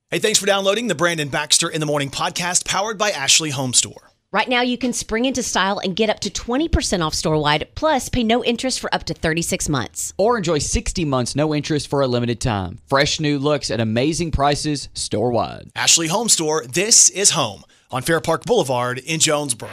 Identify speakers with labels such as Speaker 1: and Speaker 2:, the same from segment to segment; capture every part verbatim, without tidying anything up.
Speaker 1: Hey, thanks for downloading the Brandon Baxter in the Morning podcast powered by Ashley Home Store.
Speaker 2: Right now, you can spring into style and get up to twenty percent off store-wide, plus pay no interest for up to thirty-six months.
Speaker 3: Or enjoy sixty months, no interest for a limited time. Fresh new looks at amazing prices store-wide.
Speaker 1: Ashley Home Store, this is home on Fair Park Boulevard in Jonesboro.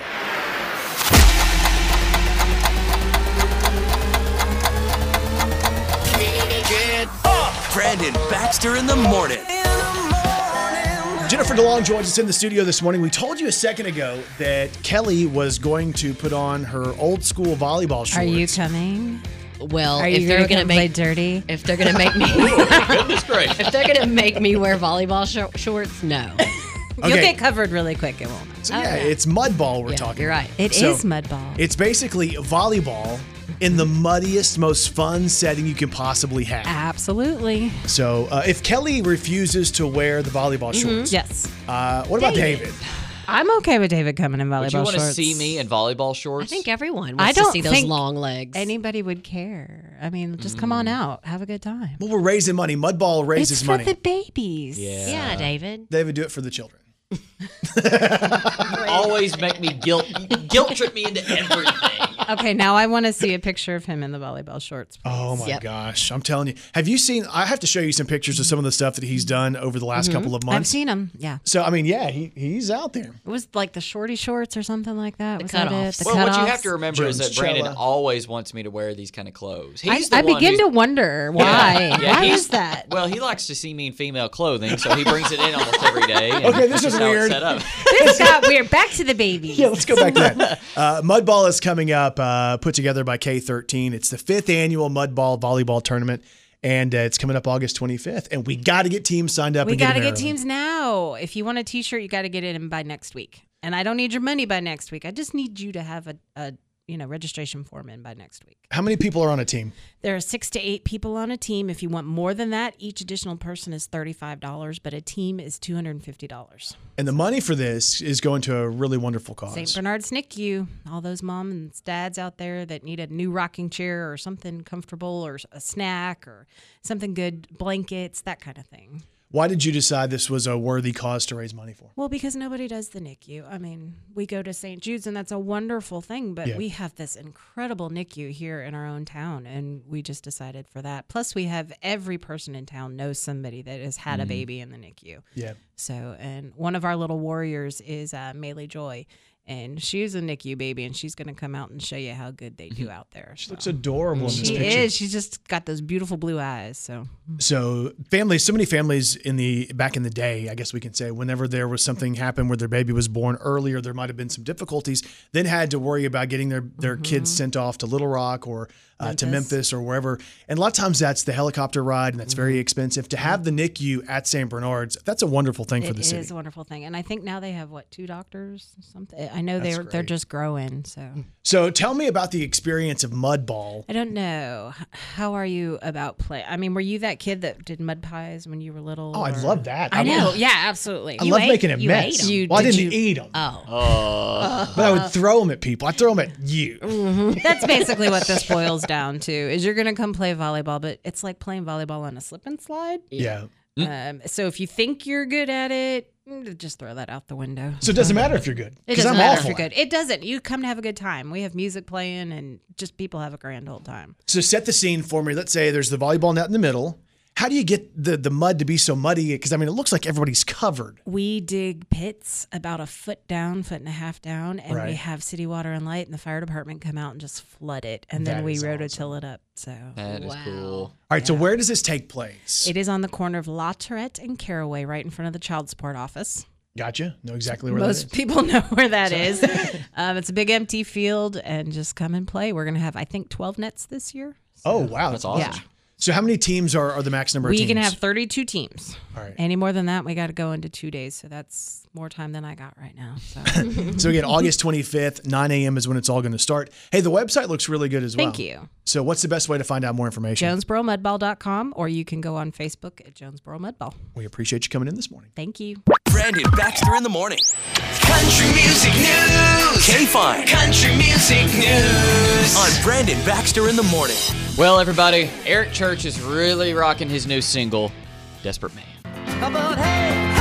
Speaker 4: Get up! Brandon Baxter in the morning.
Speaker 1: Jennifer DeLong joins us in the studio this morning. We told you a second ago that Kelly was going to put on her old school volleyball shorts.
Speaker 5: Are you coming?
Speaker 2: Well,
Speaker 5: Are
Speaker 2: if
Speaker 5: you
Speaker 2: they're
Speaker 5: gonna
Speaker 2: going to make
Speaker 5: play dirty,
Speaker 2: if they're going to make me,
Speaker 3: Goodness gracious.
Speaker 2: if they're going to make me wear volleyball sh- shorts, no.
Speaker 5: you'll
Speaker 1: Okay.
Speaker 5: get covered really quick. It won't.
Speaker 1: So, yeah,
Speaker 2: Oh, yeah.
Speaker 1: it's mud ball we're
Speaker 2: Yeah,
Speaker 1: talking
Speaker 2: you're
Speaker 1: about.
Speaker 2: right.
Speaker 5: It is
Speaker 1: So,
Speaker 5: mud ball.
Speaker 1: It's basically volleyball in the muddiest, most fun setting you can possibly have.
Speaker 5: Absolutely.
Speaker 1: So uh, if Kelly refuses to wear the volleyball shorts,
Speaker 5: Yes.
Speaker 1: uh, what about
Speaker 2: David.
Speaker 1: David?
Speaker 5: I'm okay with David coming in volleyball
Speaker 3: Would you want to
Speaker 5: shorts.
Speaker 3: see me in volleyball shorts?
Speaker 2: I think everyone wants
Speaker 5: I don't
Speaker 2: to see those
Speaker 5: think
Speaker 2: long legs.
Speaker 5: Anybody would care. I mean, just come on out. Have a good time.
Speaker 1: Well, we're raising money. Mud ball raises
Speaker 5: It's for
Speaker 1: money.
Speaker 5: the babies.
Speaker 3: Yeah.
Speaker 2: yeah, David.
Speaker 1: David, do it for the children.
Speaker 3: Always make me guilt guilt trip me into everything.
Speaker 5: Okay, now I want to see a picture of him in the volleyball shorts. Please.
Speaker 1: Oh my
Speaker 2: Yep.
Speaker 1: gosh, I'm telling you. Have you seen? I have to show you some pictures of some of the stuff that he's done over the last couple of
Speaker 5: I've
Speaker 1: months.
Speaker 5: seen him. Yeah.
Speaker 1: So I mean, yeah, he he's out there.
Speaker 5: It was like the shorty shorts or something like that.
Speaker 2: The
Speaker 5: was that it?
Speaker 2: cutoffs.
Speaker 5: The
Speaker 3: Well, what you
Speaker 5: cutoffs?
Speaker 3: have to remember is
Speaker 1: Jones
Speaker 3: that Brandon
Speaker 1: Cella.
Speaker 3: always wants me to wear these kind of clothes.
Speaker 5: I,
Speaker 3: He's the
Speaker 5: I
Speaker 3: one
Speaker 5: begin
Speaker 3: who's-
Speaker 5: to wonder why.
Speaker 3: Yeah,
Speaker 5: why
Speaker 3: he's-
Speaker 5: is that?
Speaker 3: Well, he likes to see me in female clothing, so he brings it in almost every day. and
Speaker 1: Okay, this
Speaker 3: that's
Speaker 1: is
Speaker 3: just how it's
Speaker 1: weird.
Speaker 3: set up.
Speaker 5: This got weird. Back to the babies.
Speaker 1: Yeah, let's go back to that. Uh, Mud Ball is coming up, uh, put together by K thirteen. It's the fifth annual Mud Ball volleyball tournament, and uh, it's coming up August twenty-fifth. And we got to get teams signed up.
Speaker 5: We
Speaker 1: and get
Speaker 5: got to
Speaker 1: them
Speaker 5: get
Speaker 1: early.
Speaker 5: teams now. If you want a T-shirt, you got to get it in by next week. And I don't need your money by next week. I just need you to have a, a you know registration form in by next week.
Speaker 1: How many people are on a team?
Speaker 5: There are six to eight people on a team. If you want more than that, each additional person is thirty-five dollars, but a team is two hundred fifty dollars.
Speaker 1: And the money for this is going to a really wonderful cause.
Speaker 5: Saint Bernard's N I C U, all those moms and dads out there that need a new rocking chair or something comfortable or a snack or something good, blankets, that kind of thing.
Speaker 1: Why did you decide this was a worthy cause to raise money for?
Speaker 5: Well, because nobody does the N I C U. I mean, we go to Saint Jude's, and that's a wonderful thing, but
Speaker 1: Yeah.
Speaker 5: we have this incredible N I C U here in our own town, and we just decided for that. Plus, we have every person in town knows somebody that has had a baby in the N I C U.
Speaker 1: Yeah.
Speaker 5: So, and one of our little warriors is uh, Maylee Joy, and she's a N I C U baby, and she's going to come out and show you how good they do out there.
Speaker 1: She looks adorable in this
Speaker 5: She
Speaker 1: picture.
Speaker 5: is. She's just got those beautiful blue eyes. So,
Speaker 1: So families, so many families in the back in the day, I guess we can say, whenever there was something happened where their baby was born earlier, there might have been some difficulties, then had to worry about getting their, their
Speaker 5: Mm-hmm.
Speaker 1: kids sent off to Little Rock or uh, to
Speaker 5: Memphis.
Speaker 1: Memphis or wherever. And a lot of times that's the helicopter ride, and that's
Speaker 5: Mm-hmm.
Speaker 1: very expensive. To have the N I C U at Saint Bernard's, that's a wonderful thing for
Speaker 5: it
Speaker 1: the
Speaker 5: is
Speaker 1: city.
Speaker 5: a wonderful thing. And I think now they have, what, two doctors or something? I know
Speaker 1: That's
Speaker 5: they're they're
Speaker 1: great.
Speaker 5: just growing. So,
Speaker 1: So tell me about the experience of Mud Ball.
Speaker 5: I don't know. H- How are you about play? I mean, were you that kid that did mud pies when you were little?
Speaker 1: Oh, I
Speaker 5: or-
Speaker 1: love that.
Speaker 5: I know.
Speaker 1: love-
Speaker 5: Yeah, absolutely.
Speaker 1: I
Speaker 5: You
Speaker 1: love
Speaker 5: ate-
Speaker 1: making a
Speaker 5: you
Speaker 1: mess.
Speaker 5: ate 'em. You-
Speaker 1: well, I
Speaker 5: did
Speaker 1: didn't
Speaker 5: you-
Speaker 1: eat them,
Speaker 2: Oh.
Speaker 3: Uh,
Speaker 1: but I would throw them at people. I throw them at you.
Speaker 5: That's basically what this boils down to. Is you're gonna come play volleyball, but it's like playing volleyball on a slip and slide.
Speaker 1: Yeah.
Speaker 5: Um, so if you think you're good at it, mm, just throw that out the window.
Speaker 1: So it doesn't matter if you're good.
Speaker 5: It
Speaker 1: 'cause
Speaker 5: doesn't
Speaker 1: I'm
Speaker 5: matter if
Speaker 1: awful
Speaker 5: you're
Speaker 1: at it.
Speaker 5: good. It doesn't. You come to have a good time. We have music playing, and just people have a grand old time.
Speaker 1: So set the scene for me. Let's say there's the volleyball net in the middle. How do you get the, the mud to be so muddy? Because, I mean, it looks like everybody's covered.
Speaker 5: We dig pits about a foot down, foot and a half down, and
Speaker 1: Right.
Speaker 5: we have City Water and Light and the fire department come out and just flood it, and then
Speaker 1: That
Speaker 5: we
Speaker 1: is
Speaker 5: rototill it up. So
Speaker 3: that is
Speaker 2: Wow.
Speaker 3: cool.
Speaker 1: All right, so where does this take place?
Speaker 5: it is on the corner of La Tourette and Caraway, right in front of the child support office.
Speaker 1: Gotcha. Know exactly where
Speaker 5: Most
Speaker 1: that is.
Speaker 5: people know where that is. um, it's a big empty field, and just come and play. We're gonna have, I think, twelve nets this year.
Speaker 1: Oh, wow.
Speaker 3: That's awesome.
Speaker 5: Yeah.
Speaker 1: So how many teams are, are the max number of
Speaker 5: We
Speaker 1: teams?
Speaker 5: can have thirty-two teams.
Speaker 1: All right.
Speaker 5: Any more than that, we got to go into two days. So that's more time than I got right now. So
Speaker 1: So again, August twenty-fifth, nine a.m. is when it's all going to start. Hey, the website looks really good as well.
Speaker 5: thank you.
Speaker 1: So what's the best way to find out more information?
Speaker 5: Jonesboro Mud Ball dot com, or you can go on Facebook at Jonesboro Mudball.
Speaker 1: We appreciate you coming in this morning.
Speaker 5: Thank you.
Speaker 4: Brandon Baxter in the morning. Country Music News. K-Fine. Country Music News. On Brandon Baxter in the morning.
Speaker 3: Well, everybody, Eric Church is really rocking his new single, Desperate Man.
Speaker 6: But hey,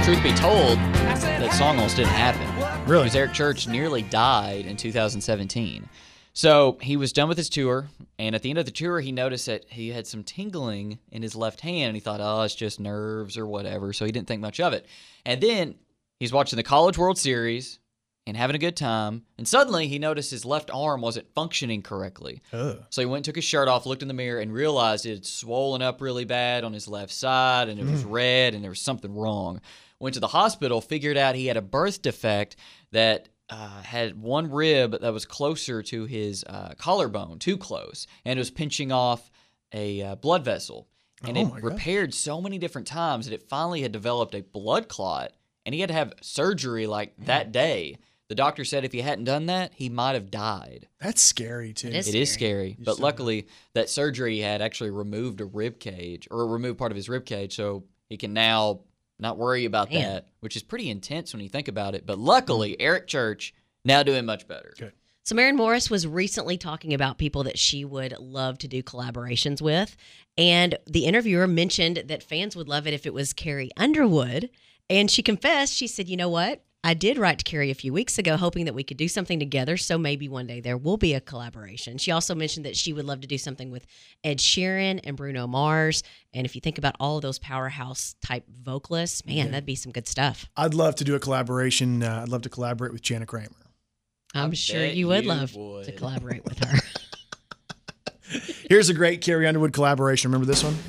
Speaker 3: truth be told, that song almost didn't happen.
Speaker 1: Really?
Speaker 3: Because Eric Church nearly died in two thousand seventeen. So he was done with his tour, and at the end of the tour, he noticed that he had some tingling in his left hand, and he thought, oh, it's just nerves or whatever, so he didn't think much of it. And then he's watching the College World Series and having a good time, and suddenly he noticed his left arm wasn't functioning correctly.
Speaker 1: Ugh.
Speaker 3: So he went and took his shirt off, looked in the mirror, and realized it had swollen up really bad on his left side, and it was red, and there was something wrong. Went to the hospital, figured out he had a birth defect that uh, had one rib that was closer to his uh, collarbone, too close, and it was pinching off a uh, blood vessel. And
Speaker 1: Oh
Speaker 3: it
Speaker 1: my God.
Speaker 3: repaired so many different times that it finally had developed a blood clot, and he had to have surgery like that day. The doctor said if he hadn't done that, he might have died.
Speaker 1: That's scary, too.
Speaker 2: It is.
Speaker 3: It is scary, but
Speaker 1: said
Speaker 3: luckily that surgery he had actually removed a rib cage, or removed part of his rib cage, so he can now not worry about
Speaker 2: Man.
Speaker 3: that, which is pretty intense when you think about it. But luckily, Eric Church now doing much better.
Speaker 1: Good.
Speaker 2: So Maren Morris was recently talking about people that she would love to do collaborations with. And the interviewer mentioned that fans would love it if it was Carrie Underwood. And she confessed, she said, you know what? I did write to Carrie a few weeks ago hoping that we could do something together, so maybe one day there will be a collaboration. She also mentioned that she would love to do something with Ed Sheeran and Bruno Mars. And if you think about all of those powerhouse type vocalists, man, that'd be some good stuff.
Speaker 1: I'd love to do a collaboration. Uh, I'd love to collaborate with Janet Kramer.
Speaker 2: I'm
Speaker 3: I
Speaker 2: sure
Speaker 3: bet
Speaker 2: you would
Speaker 3: you
Speaker 2: love
Speaker 3: would.
Speaker 2: to collaborate with her.
Speaker 1: Here's a great Carrie Underwood collaboration. Remember this one?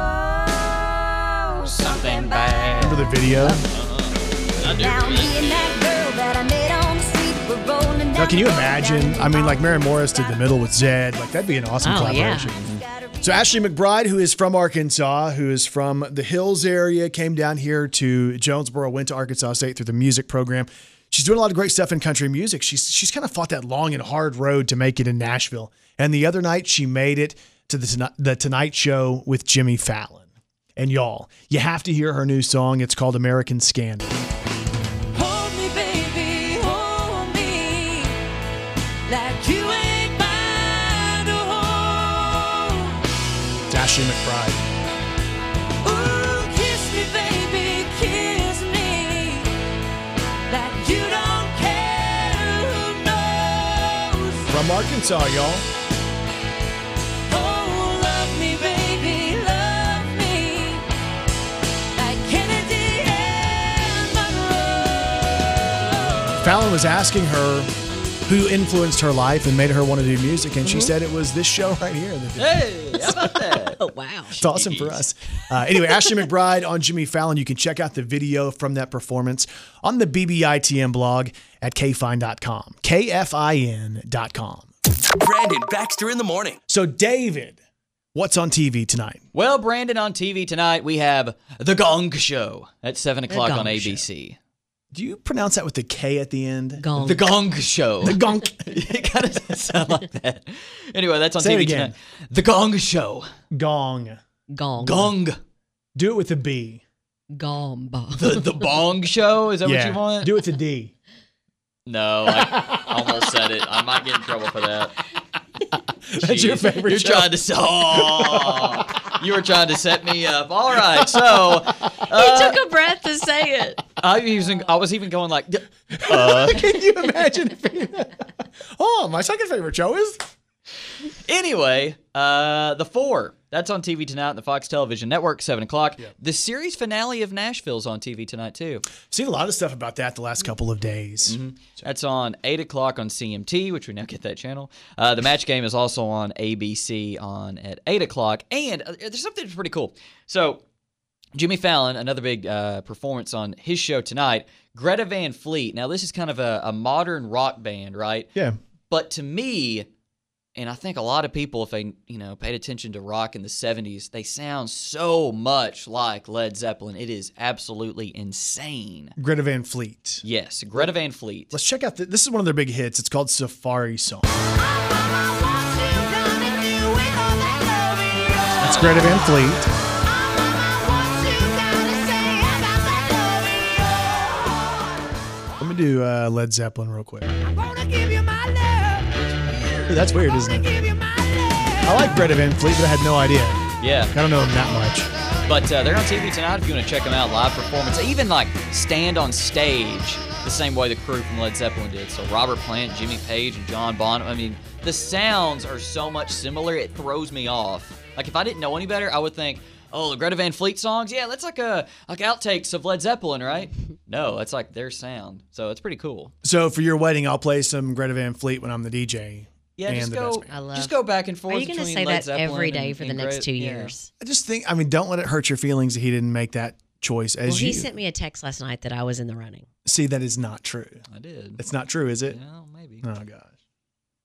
Speaker 3: Something bad.
Speaker 1: Remember the video?
Speaker 3: I do.
Speaker 1: Now, can you imagine? I mean, like Maren Morris did The Middle with Zed. Like, that'd be an awesome
Speaker 2: Oh, yeah.
Speaker 1: collaboration. So Ashley McBride, who is from Arkansas, who is from the Hills area, came down here to Jonesboro, went to Arkansas State through the music program. She's doing a lot of great stuff in country music. She's she's kind of fought that long and hard road to make it in Nashville. And the other night, she made it to the Tonight, the Tonight Show with Jimmy Fallon. And y'all, you have to hear her new song. It's called American Scandal.
Speaker 6: Hold me, baby, hold me, like you ain't mine to hold.
Speaker 1: It's Ashley McBride.
Speaker 6: Ooh, kiss me, baby, kiss me, like you don't care who knows.
Speaker 1: From Arkansas, y'all.
Speaker 6: Oh, love me, baby, love me, like Kennedy and Monroe.
Speaker 1: Fallon was asking her who influenced her life and made her want to do music, and she said it was this show right here. That did.
Speaker 3: Hey, how about that?
Speaker 2: Oh, wow.
Speaker 1: It's awesome for us. Uh, anyway, Ashley McBride on Jimmy Fallon. You can check out the video from that performance on the B B I T M blog at K F I N dot com. K F I N dot com.
Speaker 4: Brandon Baxter in the morning.
Speaker 1: So, David, what's on T V tonight?
Speaker 3: Well, Brandon, on T V tonight, we have The Gong Show at seven o'clock
Speaker 2: Gong
Speaker 3: on A B
Speaker 2: Show.
Speaker 3: C.
Speaker 1: Do you pronounce that with the K at the end?
Speaker 2: Gong.
Speaker 3: The Gong Show.
Speaker 1: The gonk.
Speaker 3: It kind of does sound like that. Anyway, that's on
Speaker 1: Say it
Speaker 3: T V
Speaker 1: again.
Speaker 3: tonight. The Gong Show.
Speaker 1: Gong.
Speaker 2: Gong.
Speaker 3: Gong.
Speaker 1: Do it with a B.
Speaker 2: Gomba.
Speaker 3: The, the Bong Show? Is that
Speaker 1: yeah.
Speaker 3: what you want?
Speaker 1: Do it to D.
Speaker 3: No, I almost said it. I might get in trouble for that.
Speaker 1: That's your
Speaker 3: Jeez.
Speaker 1: favorite
Speaker 3: You're
Speaker 1: show.
Speaker 3: trying to oh, you were trying to set me up. All right, so
Speaker 2: He
Speaker 3: uh,
Speaker 2: took a breath to say it.
Speaker 3: I was even, I was even going like, uh,
Speaker 1: Can you imagine? If oh, my second favorite show is.
Speaker 3: anyway, uh, the four. That's on T V tonight on the Fox Television Network, seven o'clock. The series finale of Nashville's on T V tonight too.
Speaker 1: Seen a lot of stuff about that the last couple of days.
Speaker 3: That's on eight o'clock on C M T, which we now get that channel. Uh, the match game is also on A B C on at eight o'clock. And uh, there's something that's pretty cool. So, Jimmy Fallon, another big uh, performance on his show tonight. Greta Van Fleet. Now, this is kind of a, a modern rock band, right?
Speaker 1: Yeah.
Speaker 3: But to me, and I think a lot of people, if they you know paid attention to rock in the seventies, they sound so much like Led Zeppelin. It is absolutely insane.
Speaker 1: Greta Van Fleet.
Speaker 3: Yes, Greta Van Fleet.
Speaker 1: Let's check out. The, this is one of their big hits. It's called Safari Song. That's Greta Van Fleet. Let me do uh, Led Zeppelin real quick. Hey, that's weird, isn't it? I like Greta Van Fleet, but I had no idea.
Speaker 3: Yeah.
Speaker 1: I don't know them that much.
Speaker 3: But uh, they're on T V tonight if you want to check them out, live performance. They even like stand on stage the same way the crew from Led Zeppelin did. So Robert Plant, Jimmy Page, and John Bonham. I mean, the sounds are so much similar, it throws me off. Like if I didn't know any better, I would think, oh, the Greta Van Fleet songs? Yeah, that's like a like outtakes of Led Zeppelin, right? No, it's like their sound. So it's pretty cool.
Speaker 1: So for your wedding, I'll play some Greta Van Fleet when I'm the D J.
Speaker 3: Yeah,
Speaker 1: and
Speaker 3: just
Speaker 1: the
Speaker 3: go.
Speaker 1: best man.
Speaker 2: I love-
Speaker 3: Just go back and forth.
Speaker 2: Are you going to
Speaker 3: between
Speaker 2: say
Speaker 3: Led
Speaker 2: that
Speaker 3: Zeppelin
Speaker 2: every day
Speaker 3: and-
Speaker 2: for the
Speaker 3: and
Speaker 2: next
Speaker 3: Greta-
Speaker 2: two
Speaker 3: yeah.
Speaker 2: years?
Speaker 1: I just think, I mean, don't let it hurt your feelings that he didn't make that choice as
Speaker 2: Well,
Speaker 1: you.
Speaker 2: he sent me a text last night that I was in the running.
Speaker 1: See, that is not true.
Speaker 3: I did.
Speaker 1: It's not true, is it?
Speaker 3: Yeah, maybe.
Speaker 1: Oh, God.